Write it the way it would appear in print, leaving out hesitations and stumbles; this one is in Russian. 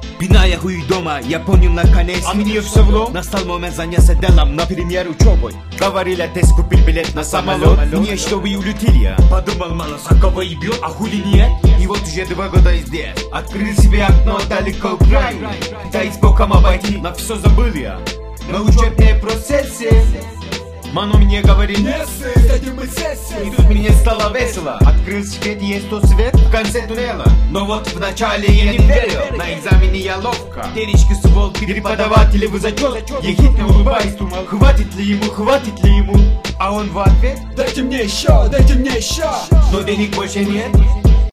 Бinaria хуй дома, я понял наконец. А мне все вло. Настал момент заняться делом, на премьер учебой. Говорили, тест купил билет на самолет. Мне чтобы улетели, подумал, мало сакова и бьет, а хули нет. И вот уже 2 года здесь. Открыл себе окно далеко в край. Пытаясь боком обойти, на все забыл я. На учебные процессы Мано мне говорит, и тут мне стало весело. Открыл свет, есть тот свет в конце туннеля. Но вот вначале я не верил, на экзамене я ловко перечки свол, преподаватели в зачет. Я хитро улыбаюсь, думал, хватит ли ему. А он в ответ, дайте мне еще, дайте мне еще. Но денег больше нет.